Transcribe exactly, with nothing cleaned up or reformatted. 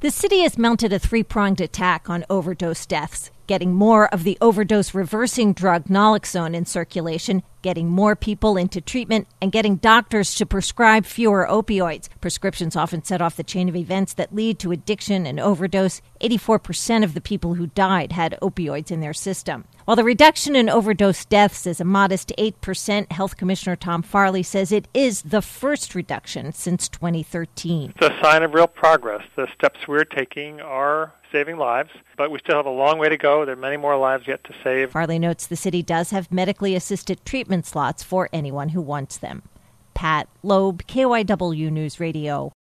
The city has mounted a three-pronged attack on overdose deaths, getting more of the overdose-reversing drug naloxone in circulation, getting more people into treatment, and getting doctors to prescribe fewer opioids. Prescriptions often set off the chain of events that lead to addiction and overdose. eighty-four percent of the people who died had opioids in their system. While the reduction in overdose deaths is a modest eight percent, Health Commissioner Tom Farley says it is the first reduction since twenty thirteen. It's a sign of real progress. The steps we're taking are saving lives, but we still have a long way to go. There are many more lives yet to save. Farley notes the city does have medically assisted treatment slots for anyone who wants them. Pat Loeb, K Y W News Radio.